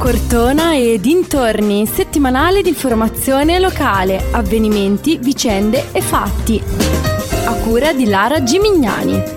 Cortona e dintorni, settimanale di informazione locale, avvenimenti, vicende e fatti. A cura di Lara Gimignani.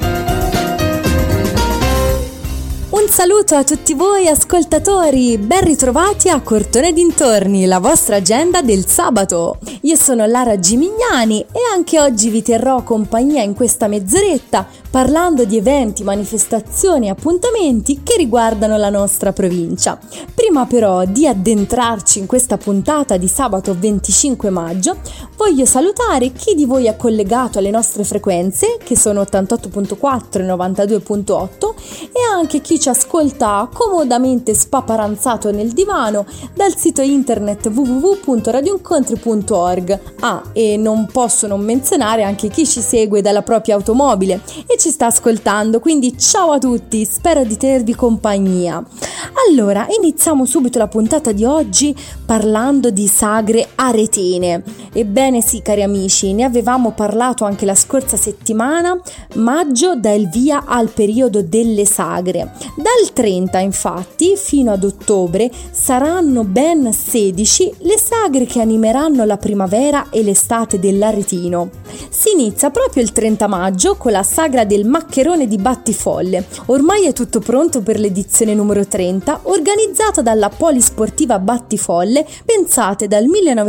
Un saluto a tutti voi ascoltatori, ben ritrovati a Cortona e dintorni, la vostra agenda del sabato. Io sono Lara Gimignani e anche oggi vi terrò compagnia in questa mezz'oretta parlando di eventi, manifestazioni e appuntamenti che riguardano la nostra provincia. Prima però di addentrarci in questa puntata di sabato 25 maggio, voglio salutare chi di voi è collegato alle nostre frequenze, che sono 88.4 e 92.8, e anche chi ci ascolta comodamente spaparanzato nel divano dal sito internet www.radioincontri.org. E non posso non menzionare anche chi ci segue dalla propria automobile e ci sta ascoltando, quindi ciao a tutti, spero di tenervi compagnia. Allora, iniziamo subito la puntata di oggi parlando di sagre aretine. Ebbene sì, cari amici, ne avevamo parlato anche la scorsa settimana. Maggio dà il via al periodo delle sagre. Dal 30 infatti fino ad ottobre saranno ben 16 le sagre che animeranno la primavera e l'estate dell'Aretino. Si inizia proprio il 30 maggio con la sagra del Maccherone di Battifolle. Ormai è tutto pronto per l'edizione numero 30, organizzata dalla Polisportiva Battifolle, pensate dal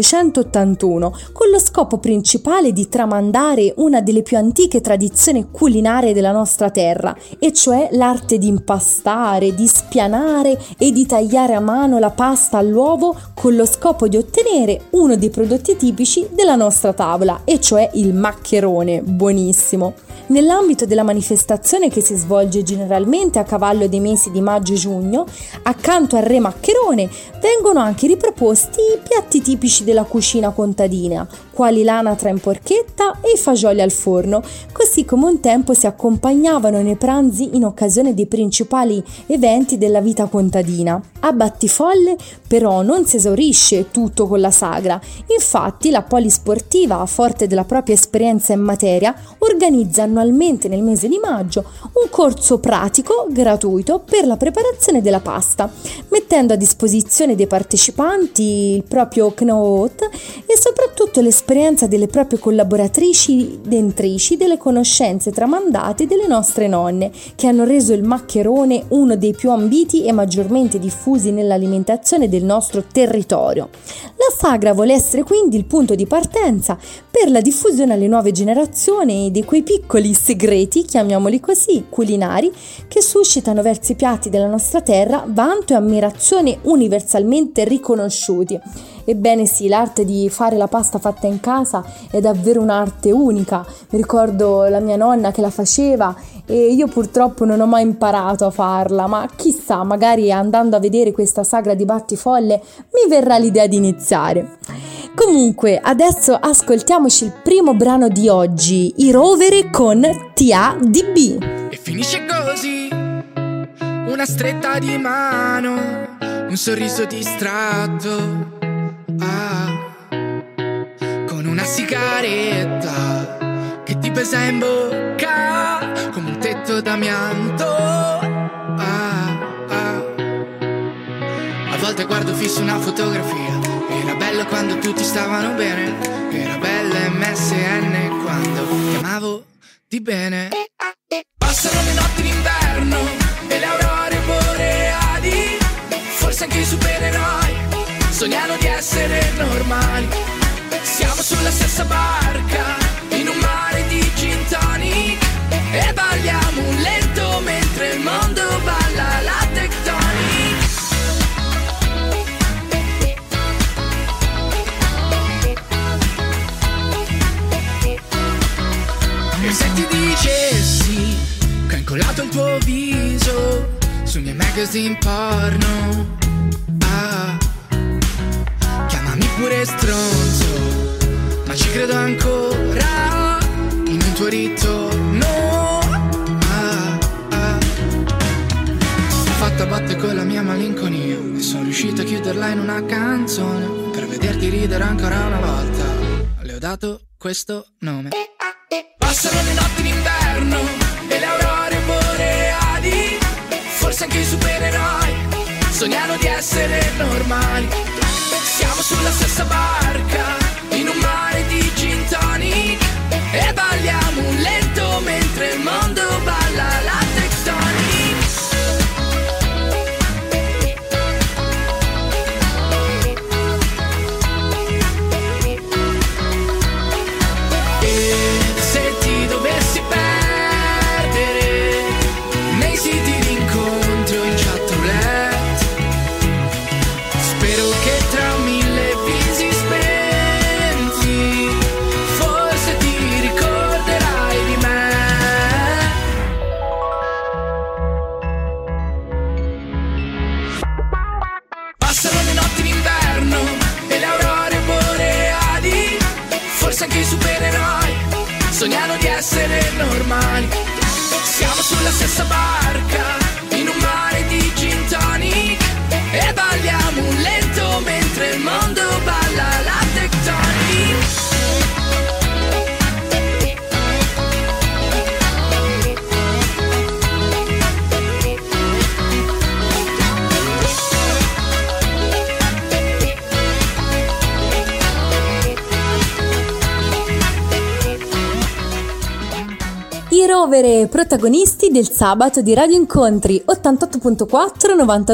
1981, con lo scopo principale di tramandare una delle più antiche tradizioni culinarie della nostra terra, e cioè l'arte di impastare, di spianare e di tagliare a mano la pasta all'uovo con lo scopo di ottenere uno dei prodotti tipici della nostra tavola, e cioè il maccherone, buonissimo. Nell'ambito della manifestazione, che si svolge generalmente a cavallo dei mesi di maggio e giugno, accanto al re maccherone vengono anche riproposti i piatti tipici della cucina contadina, quali l'anatra in porchetta e i fagioli al forno, così come un tempo si accompagnavano nei pranzi in occasione dei principali eventi della vita contadina. A Battifolle però non si esaurisce tutto con la sagra. Infatti la Polisportiva, forte della propria esperienza in materia, organizza annualmente nel mese di maggio un corso pratico gratuito per la preparazione della pasta, mettendo a disposizione dei partecipanti il proprio know-how e soprattutto l'esperienza delle proprie collaboratrici dentrici, delle conoscenze tramandate delle nostre nonne, che hanno reso il maccherone uno dei più ambiti e maggiormente diffusi nell'alimentazione del nostro territorio. La sagra vuole essere quindi il punto di partenza per la diffusione alle nuove generazioni di quei piccoli segreti, chiamiamoli così, culinari, che suscitano verso i piatti della nostra terra vanto e ammirazione universalmente riconosciuti. Ebbene sì, l'arte di fare la pasta fatta in casa è davvero un'arte unica. Mi ricordo la mia nonna che la faceva e io purtroppo non ho mai imparato a farla, ma chissà, magari andando a vedere questa sagra di Battifolle mi verrà l'idea di iniziare. Comunque, adesso ascoltiamoci il primo brano di oggi, I Rovere con TADB. E finisce così, una stretta di mano, un sorriso distratto, con una sigaretta che ti pesa in bocca come un tetto d'amianto. A volte guardo fisso una fotografia, era bello quando tutti stavano bene, era bella MSN quando chiamavo di bene. Passano le notti d'inverno e le aurore boreali, forse anche i supereroi sognano di essere normali. Siamo sulla stessa barca in un mare di gin tonic e balliamo un lento mentre il mondo balla la tectonic. E se ti dicessi che ho incollato il tuo viso sui miei magazine porno, chiamami pure stronzo, ma ci credo ancora in un tuo ritorno. Ho fatto a botte con la mia malinconia e sono riuscito a chiuderla in una canzone per vederti ridere ancora una volta. Le ho dato questo nome. Passano le notti d'inverno e le aurore boreali, forse anche i supereroi sognano di essere normali. Siamo sulla stessa barca, in un mare di gin tonic, e balliamo un lento mentre il mondo balla la tectonic. E se ti dovessi perdere nei siti di incontro in chat roulette, spero che tra 1000 visi spenti forse ti ricorderai di me. Passano le notti d'inverno e le aurore boreali, forse anche i supereroi sognano di essere normali. Siamo sulla stessa barca, in un mare di gin tonic, e balliamo un lento mentre il mondo balla la tectonic. I rovere protagonisti del sabato di Radio Incontri 88.4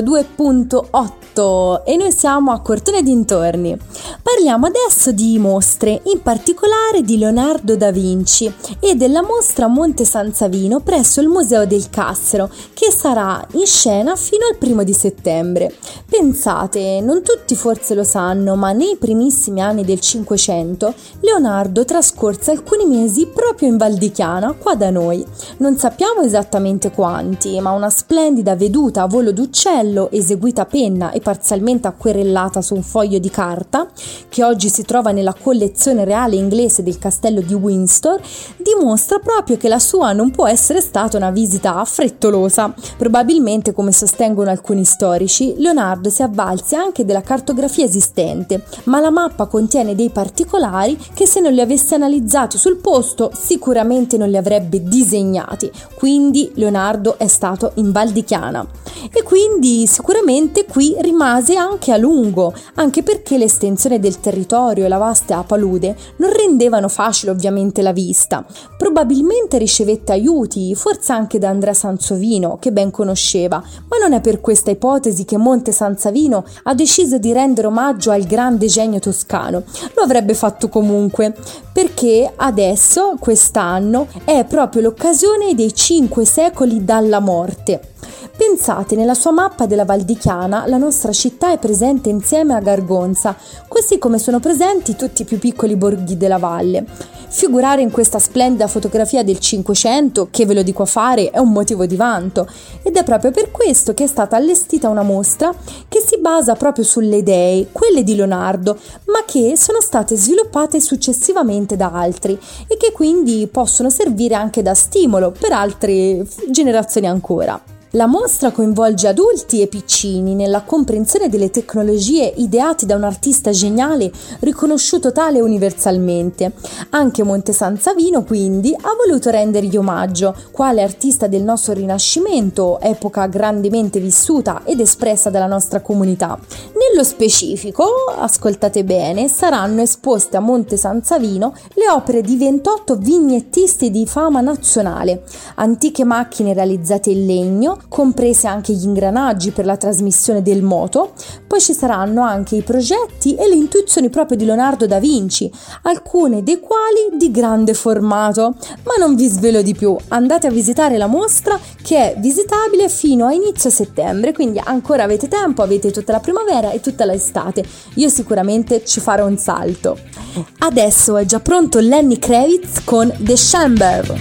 92.8, e noi siamo a Cortona e dintorni. Parliamo adesso di mostre, in particolare di Leonardo da Vinci e della mostra Monte San Savino presso il Museo del Cassero, che sarà in scena fino al 1 di settembre. Pensate, non tutti forse lo sanno, ma nei primissimi anni del Cinquecento Leonardo trascorse alcuni mesi proprio in Val di Chiana, qua da noi. Non sappiamo esattamente quanti, ma una splendida veduta a volo d'uccello eseguita a penna e parzialmente acquerellata su un foglio di carta, che oggi si trova nella collezione reale inglese del castello di Windsor, dimostra proprio che la sua non può essere stata una visita frettolosa. Probabilmente, come sostengono alcuni storici, Leonardo si avvalse anche della cartografia esistente, ma la mappa contiene dei particolari che, se non li avesse analizzati sul posto, sicuramente non li avrebbe disegnati. Quindi Leonardo è stato in Val di Chiana e quindi sicuramente qui rimase anche a lungo, anche perché l'estensione del territorio e la vasta palude non rendevano facile ovviamente la vista. Probabilmente ricevette aiuti, forse anche da Andrea Sansovino, che ben conosceva, ma non è per questa ipotesi che Monte San Savino ha deciso di rendere omaggio al grande genio toscano. Lo avrebbe fatto comunque, perché adesso, quest'anno, è proprio l'occasione dei 5 secoli dalla morte. Pensate, nella sua mappa della Val di Chiana la nostra città è presente insieme a Gargonza, così come sono presenti tutti i più piccoli borghi della valle. Figurare in questa splendida fotografia del Cinquecento, che ve lo dico a fare, è un motivo di vanto, ed è proprio per questo che è stata allestita una mostra che si basa proprio sulle idee, quelle di Leonardo, ma che sono state sviluppate successivamente da altri e che quindi possono servire anche da stimolo per altre generazioni ancora. La mostra coinvolge adulti e piccini nella comprensione delle tecnologie ideate da un artista geniale riconosciuto tale universalmente. Anche Monte San Savino quindi ha voluto rendergli omaggio, quale artista del nostro Rinascimento, epoca grandemente vissuta ed espressa dalla nostra comunità. Nello specifico, ascoltate bene, saranno esposte a Monte San Savino le opere di 28 vignettisti di fama nazionale, antiche macchine realizzate in legno, comprese anche gli ingranaggi per la trasmissione del moto. Poi ci saranno anche i progetti e le intuizioni proprio di Leonardo da Vinci, alcune dei quali di grande formato, ma non vi svelo di più. Andate a visitare la mostra, che è visitabile fino a inizio settembre, quindi ancora avete tempo, avete tutta la primavera e tutta l'estate. Io sicuramente ci farò un salto. Adesso è già pronto Lenny Kravitz con The Chamber.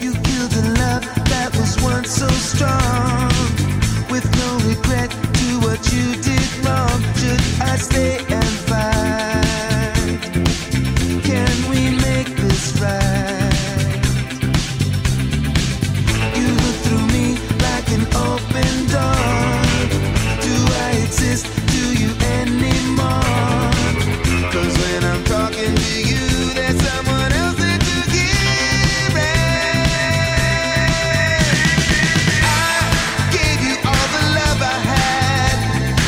So strong, with no regret to what you did wrong. Should I stay and fight? Can we make this right? You look through me like an open door. Do I exist to you anymore? 'Cause when I'm talking to you, there's someone else that you give it. I gave you all the love I had.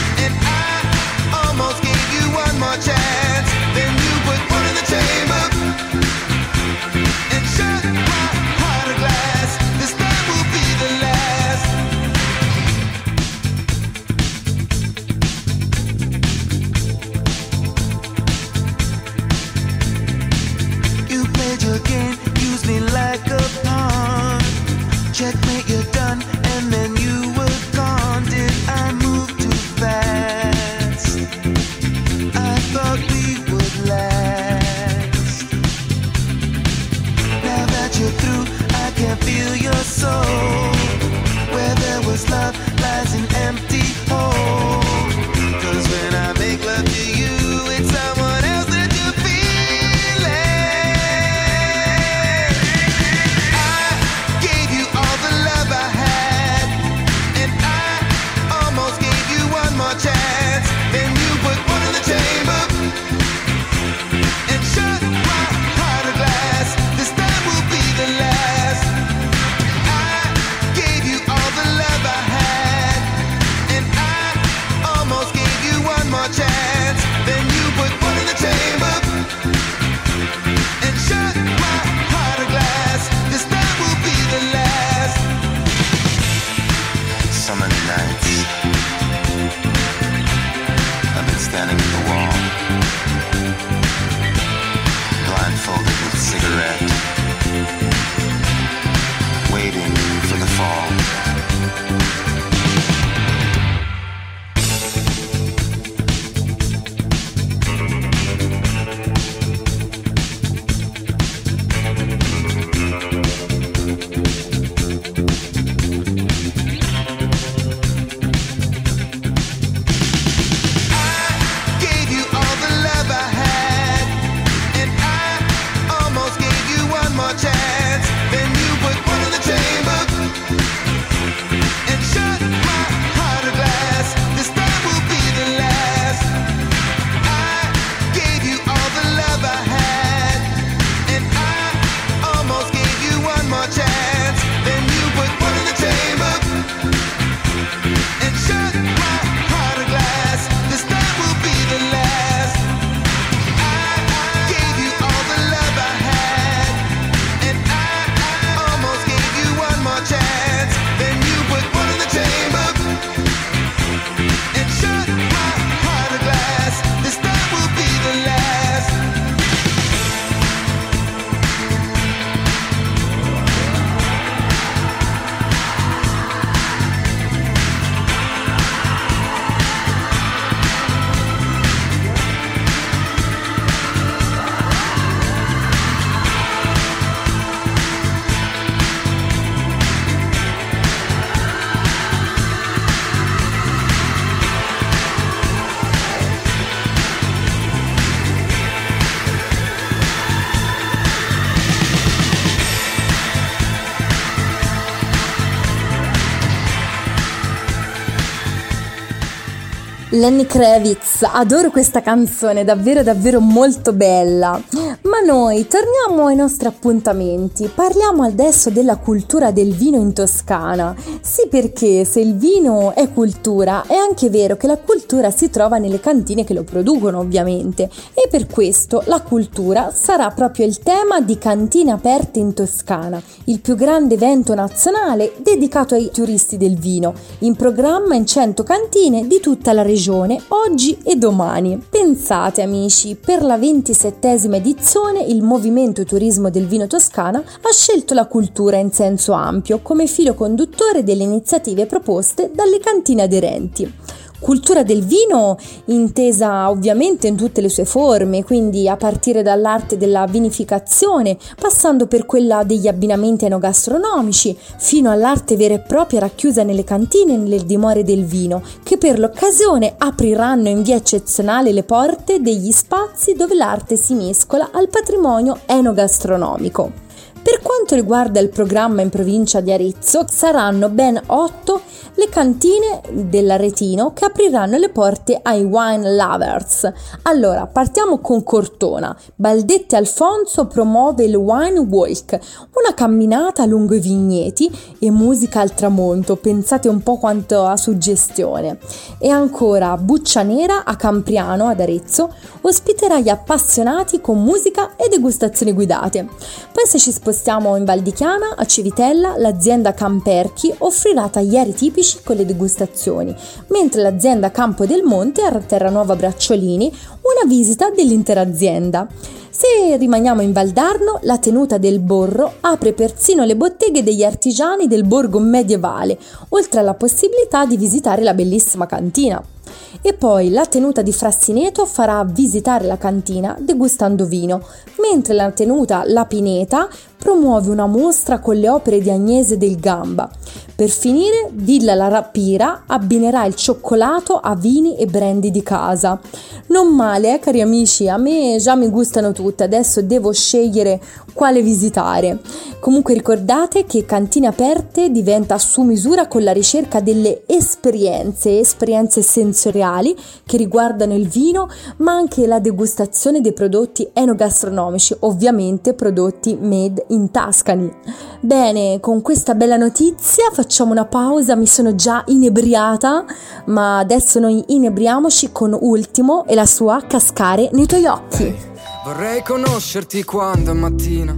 Lenny Kravitz, adoro questa canzone, davvero davvero molto bella. Ma noi torniamo ai nostri appuntamenti, parliamo adesso della cultura del vino in Toscana. Sì, perché se il vino è cultura, è anche vero che la cultura si trova nelle cantine che lo producono, ovviamente. E per questo la cultura sarà proprio il tema di Cantine Aperte in Toscana, il più grande evento nazionale dedicato ai turisti del vino, in programma in 100 cantine di tutta la regione, oggi e domani. Pensate amici, per la 27esima edizione il Movimento Turismo del Vino Toscana ha scelto la cultura in senso ampio come filo conduttore delle iniziative proposte dalle cantine aderenti. Cultura del vino intesa ovviamente in tutte le sue forme, quindi a partire dall'arte della vinificazione, passando per quella degli abbinamenti enogastronomici, fino all'arte vera e propria racchiusa nelle cantine e nelle dimore del vino, che per l'occasione apriranno in via eccezionale le porte degli spazi dove l'arte si mescola al patrimonio enogastronomico. Per quanto riguarda il programma in provincia di Arezzo, saranno ben 8 le cantine dell'Aretino che apriranno le porte ai wine lovers. Allora, partiamo con Cortona. Baldetti Alfonso promuove il Wine Walk, una camminata lungo i vigneti e musica al tramonto, pensate un po' quanto a suggestione. E ancora Buccia Nera a Campriano, ad Arezzo, ospiterà gli appassionati con musica e degustazioni guidate. Poi se ci spostiamo in Val di Chiana, a Civitella, l'azienda Camperchi offrirà taglieri tipici con le degustazioni, mentre l'azienda Campo del Monte a Terranuova Bracciolini una visita dell'intera azienda. Se rimaniamo in Valdarno, la tenuta del Borro apre persino le botteghe degli artigiani del borgo medievale, oltre alla possibilità di visitare la bellissima cantina. E poi la tenuta di Frassineto farà visitare la cantina degustando vino, mentre la tenuta La Pineta promuove una mostra con le opere di Agnese del Gamba. Per finire, Villa La Rapira abbinerà il cioccolato a vini e brandy di casa. Non male, cari amici, a me già mi gustano tutte, adesso devo scegliere quale visitare. Comunque ricordate che Cantine Aperte diventa su misura con la ricerca delle esperienze sensoriali che riguardano il vino, ma anche la degustazione dei prodotti enogastronomici, ovviamente prodotti made in Tuscany. Bene, con questa bella notizia facciamo una pausa, mi sono già inebriata, ma adesso noi inebriamoci con Ultimo e la sua Cascare nei tuoi occhi. Hey, vorrei conoscerti quando è mattina,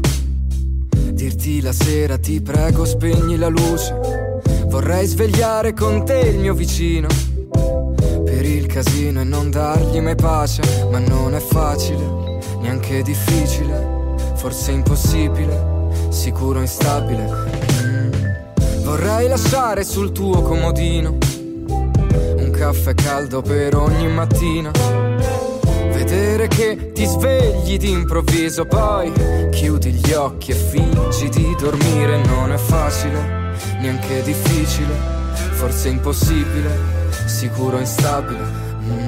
dirti la sera ti prego spegni la luce, vorrei svegliare con te il mio vicino per il casino e non dargli mai pace, ma non è facile, neanche difficile, forse impossibile, sicuro instabile. Vorrei lasciare sul tuo comodino un caffè caldo per ogni mattina, vedere che ti svegli d'improvviso, poi chiudi gli occhi e fingi di dormire. Non è facile, neanche difficile, forse impossibile, sicuro instabile.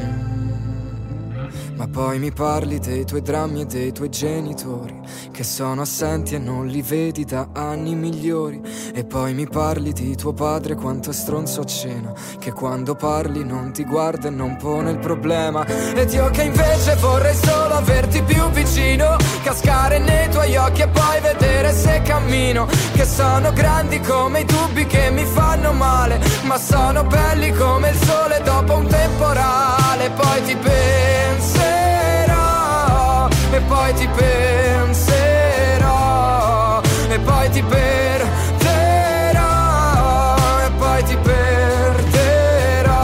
Ma poi mi parli dei tuoi drammi e dei tuoi genitori che sono assenti e non li vedi da anni migliori. E poi mi parli di tuo padre quanto è stronzo a cena, che quando parli non ti guarda e non pone il problema. Ed io che invece vorrei solo averti più vicino, cascare nei tuoi occhi e poi vedere se cammino, che sono grandi come i dubbi che mi fanno male, ma sono belli come il sole dopo un temporale. Poi ti penserò e poi ti penserò e poi ti perderò e poi ti perderò.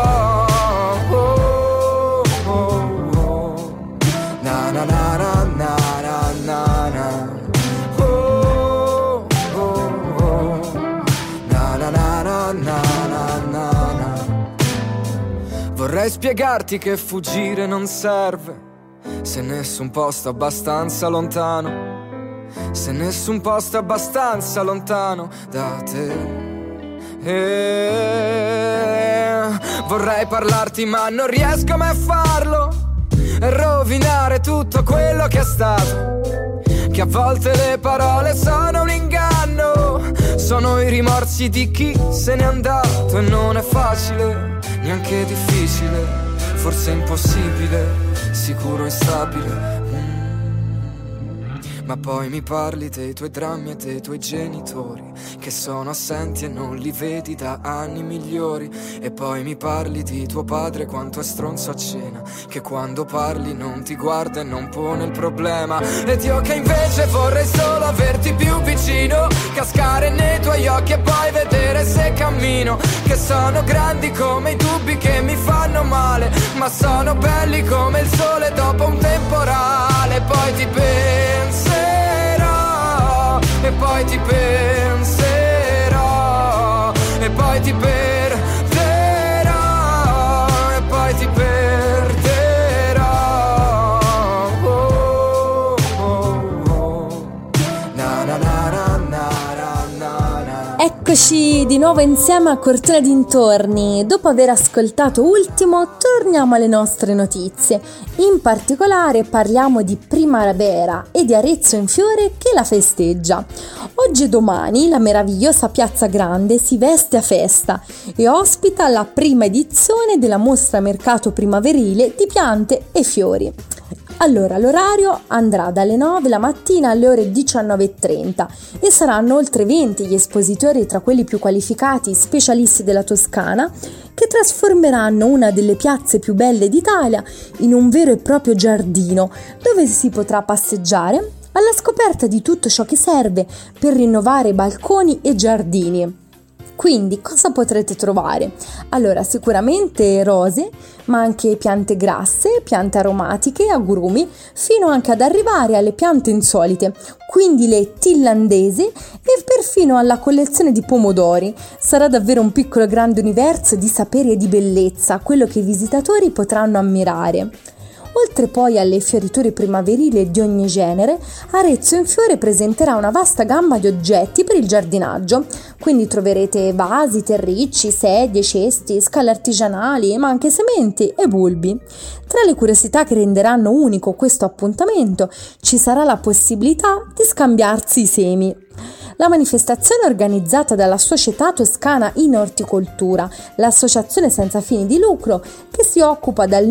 Oh, oh, oh. Na na na na na na na. Oh, oh, oh. Na na na na na na na. Vorrei spiegarti che fuggire non serve, se nessun posto abbastanza lontano, se nessun posto abbastanza lontano da te. Vorrei parlarti ma non riesco mai a farlo, e rovinare tutto quello che è stato, che a volte le parole sono un inganno, sono i rimorsi di chi se n'è andato e non è facile, neanche difficile, forse impossibile, sicuro e stabile. Ma poi mi parli dei tuoi drammi e dei tuoi genitori che sono assenti e non li vedi da anni migliori. E poi mi parli di tuo padre quanto è stronzo a cena, che quando parli non ti guarda e non pone il problema. Ed io che invece vorrei solo averti più vicino, cascare nei tuoi occhi e poi vedere se cammino. Che sono grandi come i dubbi che mi fanno male, ma sono belli come il sole dopo un temporale. Poi ti penserò e poi ti penserò e poi ti perderò e poi ti perderò. Oh, oh, oh. Na, na, na, na, na, na, na. Eccoci di nuovo insieme a Cortona Dintorni. Dopo aver ascoltato Ultimo, torniamo alle nostre notizie. In particolare parliamo di Primavera e di Arezzo in fiore che la festeggia. Oggi e domani la meravigliosa Piazza Grande si veste a festa e ospita la prima edizione della mostra mercato primaverile di piante e fiori. Allora, l'orario andrà dalle 9 la mattina alle ore 19:30 e saranno oltre 20 gli espositori tra quelli più qualificati specialisti della Toscana che trasformeranno una delle piazze più belle d'Italia in un vero e proprio giardino dove si potrà passeggiare alla scoperta di tutto ciò che serve per rinnovare balconi e giardini. Quindi cosa potrete trovare? Allora, sicuramente rose, ma anche piante grasse, piante aromatiche, agrumi, fino anche ad arrivare alle piante insolite, quindi le tillandesi e perfino alla collezione di pomodori. Sarà davvero un piccolo grande universo di saperi e di bellezza, quello che i visitatori potranno ammirare. Oltre poi alle fioriture primaverili di ogni genere, Arezzo in fiore presenterà una vasta gamma di oggetti per il giardinaggio, quindi troverete vasi, terricci, sedie, cesti, scale artigianali, ma anche sementi e bulbi. Tra le curiosità che renderanno unico questo appuntamento ci sarà la possibilità di scambiarsi i semi. La manifestazione è organizzata dalla Società Toscana in Orticoltura, l'associazione senza fini di lucro che si occupa dal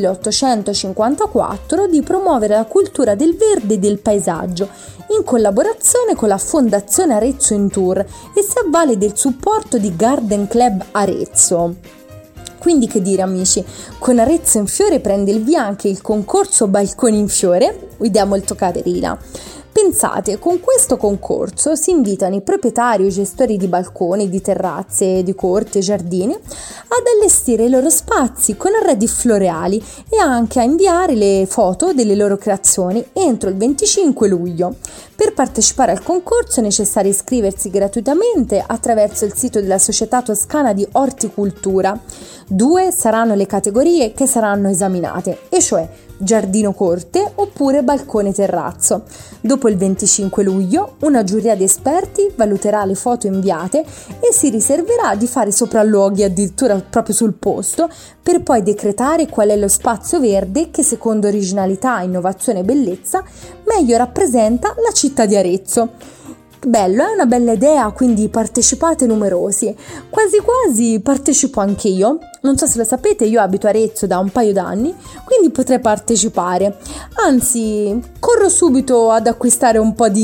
1854 di promuovere la cultura del verde e del paesaggio, in collaborazione con la Fondazione Arezzo in Tour e si avvale del supporto di Garden Club Arezzo. Quindi che dire amici, con Arezzo in fiore prende il via anche il concorso Balconi in fiore, idea molto carina. Pensate, con questo concorso si invitano i proprietari o gestori di balconi, di terrazze, di corti e giardini ad allestire i loro spazi con arredi floreali e anche a inviare le foto delle loro creazioni entro il 25 luglio. Per partecipare al concorso è necessario iscriversi gratuitamente attraverso il sito della Società Toscana di Orticoltura. 2 saranno le categorie che saranno esaminate, e cioè giardino corte oppure balcone terrazzo. Dopo il 25 luglio una giuria di esperti valuterà le foto inviate e si riserverà di fare sopralluoghi addirittura proprio sul posto per poi decretare qual è lo spazio verde che secondo originalità, innovazione e bellezza meglio rappresenta la città di Arezzo. Bello, è una bella idea, quindi partecipate numerosi. Quasi quasi partecipo anche io. Non so se lo sapete, io abito a Arezzo da un paio d'anni, quindi potrei partecipare. Anzi, corro subito ad acquistare un po'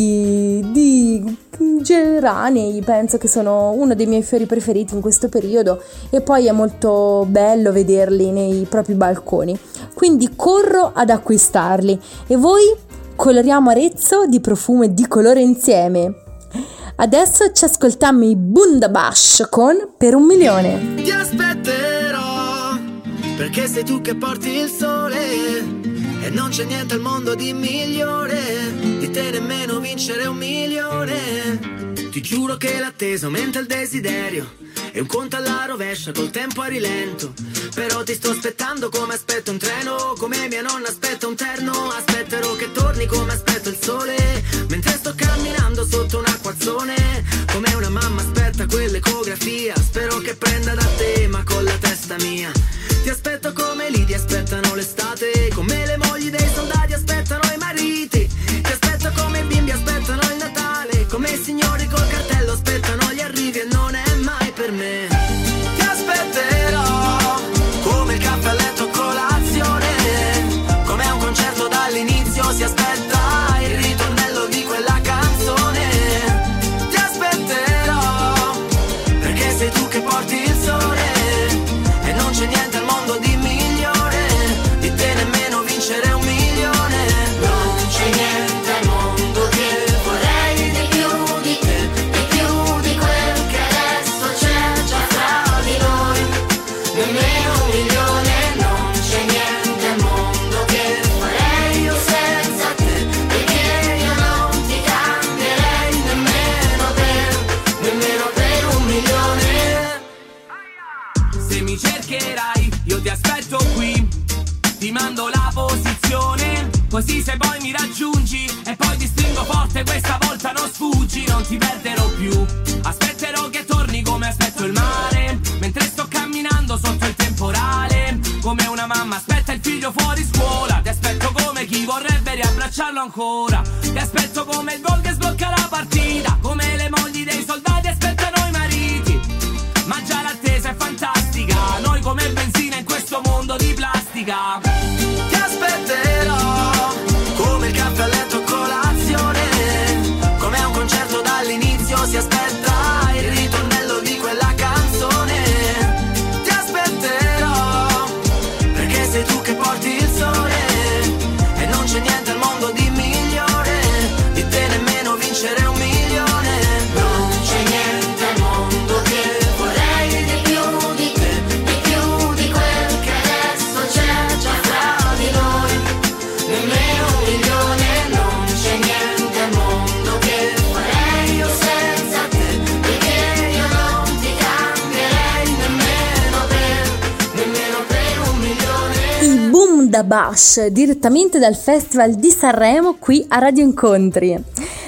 di geranei, penso che sono uno dei miei fiori preferiti in questo periodo e poi è molto bello vederli nei propri balconi. Quindi corro ad acquistarli. E voi? Coloriamo Arezzo di profumo e di colore insieme. Adesso ci ascoltiamo i Bundabash con Per 1 milione. Ti aspetterò perché sei tu che porti il sole e non c'è niente al mondo di migliore di te, nemmeno vincere 1 milione. Ti giuro che l'attesa aumenta il desiderio e un conto alla rovescia col tempo a rilento. Però ti sto aspettando come aspetto un treno, come mia nonna aspetta un terno. Aspetterò che torni come aspetto il sole mentre sto camminando sotto un acquazzone. Come una mamma aspetta quell'ecografia, spero che prenda da te ma con la testa mia. Ti aspetto come lì ti aspettano l'estate, come le mogli dei soldati aspettano i mariti. Ti aspetto come i bimbi aspettano il Natale, come i signori col cartello aspettano gli ti mando la posizione, così se poi mi raggiungi e poi ti stringo forte, questa volta non sfuggi, non ti perderò più. Aspetterò che torni come aspetto il mare, mentre sto camminando sotto il temporale, come una mamma aspetta il figlio fuori scuola. Ti aspetto come chi vorrebbe riabbracciarlo ancora, ti aspetto come il gol che sblocca la partita, come le mogli dei soldati aspettano i mariti, ma già l'attesa è fantastica, noi come benzina in questo mondo di plastica. Ti aspetterò come il caffè a letto o colazione, come a un concerto dall'inizio si aspetta il ritornello di quella canzone. Ti aspetterò perché sei tu che porti il sole e non c'è niente al mondo di migliore di te, nemmeno vincere 1 milione. Non c'è niente al mondo che vorrei di più di te, di più di quel che adesso c'è già fra di noi, nemmeno 1 milione. Non c'è niente al mondo che vorrei io senza te, perché io non ti cambierei nemmeno per 1 milione. I Boom da Bash, direttamente dal Festival di Sanremo qui a Radio Incontri.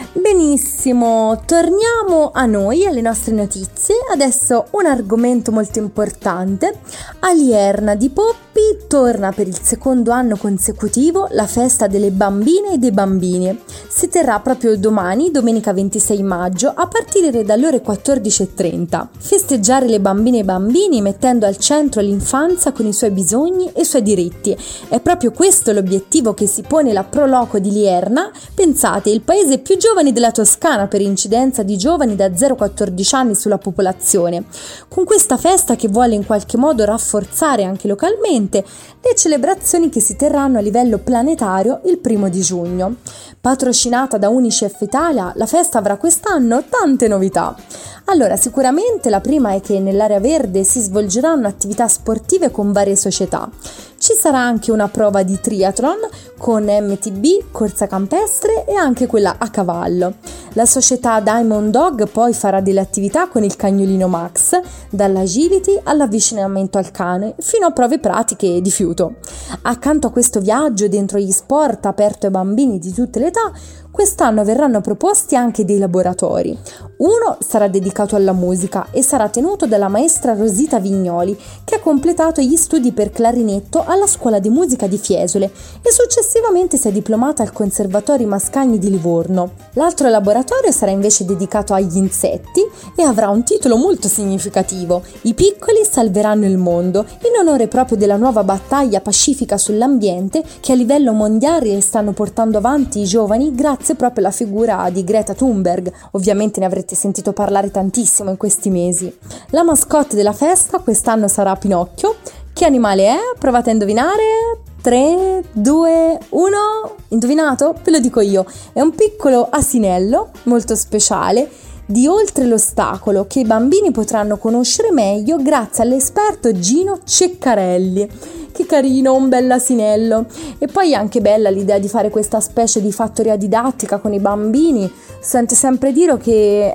Benissimo, torniamo a noi, alle nostre notizie. Adesso un argomento molto importante. A Lierna di Poppi torna per il 2° anno consecutivo la festa delle bambine e dei bambini. Si terrà proprio domani, domenica 26 maggio, a partire dalle ore 14:30. Festeggiare le bambine e i bambini mettendo al centro l'infanzia con i suoi bisogni e i suoi diritti. È proprio questo l'obiettivo che si pone la Pro Loco di Lierna. Pensate, il paese più giovane della Toscana per incidenza di giovani da 0 a 14 anni sulla popolazione. Con questa festa che vuole in qualche modo rafforzare anche localmente le celebrazioni che si terranno a livello planetario il 1° di giugno. Patrocinata da Unicef Italia, la festa avrà quest'anno tante novità. Allora, sicuramente la prima è che nell'area verde si svolgeranno attività sportive con varie società. Ci sarà anche una prova di triathlon con MTB, corsa campestre e anche quella a cavallo. La società Diamond Dog poi farà delle attività con il cagnolino Max, dall'agility all'avvicinamento al cane fino a prove pratiche di fiuto. Accanto a questo viaggio dentro gli sport aperto ai bambini di tutte le età, quest'anno verranno proposti anche dei laboratori. Uno sarà dedicato alla musica e sarà tenuto dalla maestra Rosita Vignoli, che ha completato gli studi per clarinetto alla Scuola di Musica di Fiesole e successivamente si è diplomata al Conservatorio Mascagni di Livorno. L'altro laboratorio sarà invece dedicato agli insetti e avrà un titolo molto significativo: I piccoli salveranno il mondo, in onore proprio della nuova battaglia pacifica sull'ambiente che a livello mondiale stanno portando avanti i giovani grazie proprio alla figura di Greta Thunberg. Ovviamente ne avrete sentito parlare tantissimo in questi mesi. La mascotte della festa quest'anno sarà Pinocchio. Che animale è? Provate a indovinare. 3, 2, 1, indovinato? Ve lo dico io. È un piccolo asinello molto speciale di Oltre l'ostacolo che i bambini potranno conoscere meglio grazie all'esperto Gino Ceccarelli. Che carino, un bell'asinello. E poi è anche bella l'idea di fare questa specie di fattoria didattica con i bambini. Sento sempre dire che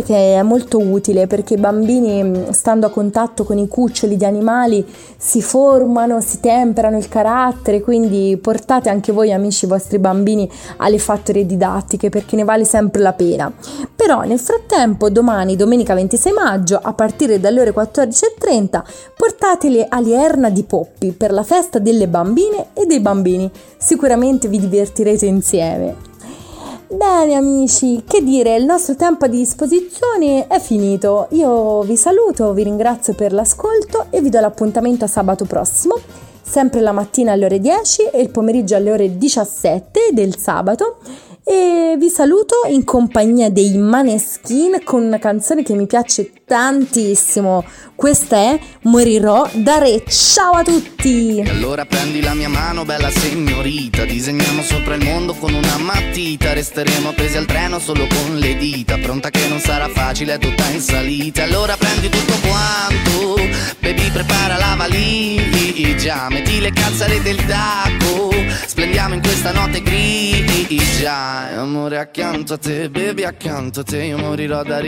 è molto utile, perché i bambini, stando a contatto con i cuccioli di animali, si formano, si temperano il carattere, quindi portate anche voi, amici, i vostri bambini alle fattorie didattiche, perché ne vale sempre la pena. Però nel frattempo, domani, domenica 26 maggio, a partire dalle ore 14:30, portateli a Lierna di Poppi per la festa delle bambine e dei bambini. Sicuramente vi divertirete insieme. Bene amici, che dire, il nostro tempo a disposizione è finito. Io vi saluto, vi ringrazio per l'ascolto e vi do l'appuntamento a sabato prossimo, sempre la mattina alle ore 10 e il pomeriggio alle ore 17 del sabato. E vi saluto in compagnia dei Maneskin con una canzone che mi piace tantissimo. Questa è Morirò da re. Ciao a tutti! E allora prendi la mia mano, bella signorita, disegniamo sopra il mondo con una matita, resteremo appesi al treno solo con le dita, pronta che non sarà facile, è tutta in salita. Allora prendi tutto quanto, baby, prepara la valigia, metti le calzare del tacco, splendiamo in questa notte grigia. Amore accanto a te, baby accanto a te, io morirò da re,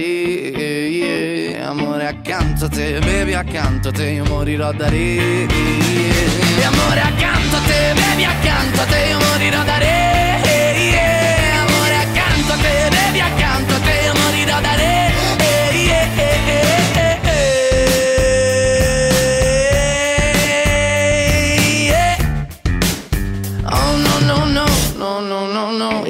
yeah. Amore accanto a te, baby accanto a te, io morirò da re, yeah. Amore accanto a te,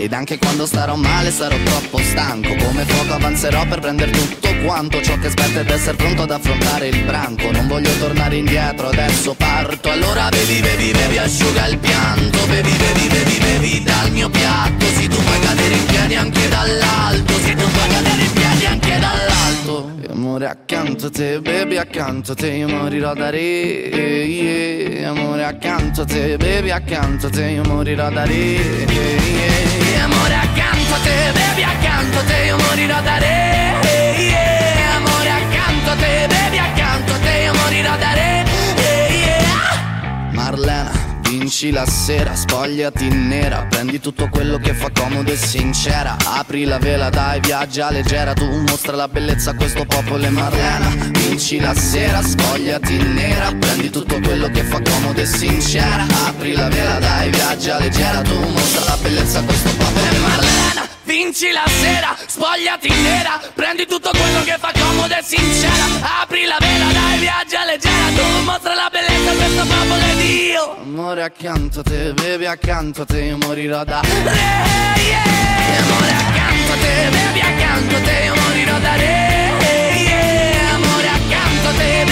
Ed anche quando starò male sarò troppo stanco. Come fuoco avanzerò per prendere tutto quanto ciò che aspetta ed essere pronto ad affrontare il branco. Non voglio tornare indietro, adesso parto. Allora bevi, bevi, bevi, asciuga il pianto. Bevi, bevi, bevi, bevi dal mio piatto. Se tu puoi cadere in piedi anche dall'alto. Se tu puoi cadere in piedi anche dall'alto. E amore accanto a te, baby accanto a te, io morirò da re, yeah. Amore accanto a te, baby accanto a te, io morirò da re, yeah. Amore accanto a te, baby accanto a te, io morirò da re, yeah. Amore accanto a te, baby accanto a te, io morirò da re, yeah. Marlena, vinci la sera, spogliati nera, prendi tutto quello che fa comodo e sincera. Apri la vela, dai, viaggia leggera, tu mostra la bellezza a questo popolo e Marlena. Vinci la sera, spogliati nera, prendi tutto quello che fa comodo e sincera. Apri la vela, dai, viaggia leggera, tu mostra la bellezza a questo popolo e Marlena. Vinci la sera, spogliati nera, prendi tutto quello che fa comodo e sincera. Apri la vela, dai, viaggia leggera, tu mostra la bellezza a questo popolo ed io. Amore accanto a te, bevi accanto a te, io morirò da re, yeah. Amore accanto a te, bevi accanto a te, io morirò da re, yeah. Amore accanto a te,